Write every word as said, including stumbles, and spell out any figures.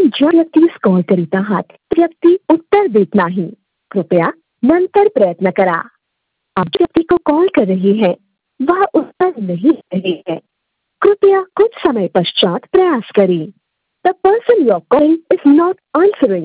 ज्या व्यक्तीस कॉल करीत आहात व्यक्ती उत्तर देत नाही, कृपया नंतर प्रयत्न करा। आप जिस व्यक्ति को कॉल कर रही है वह उत्तर नहीं दे रही है, कृपया कुछ समय पश्चात प्रयास करें। The person you are calling is not answering.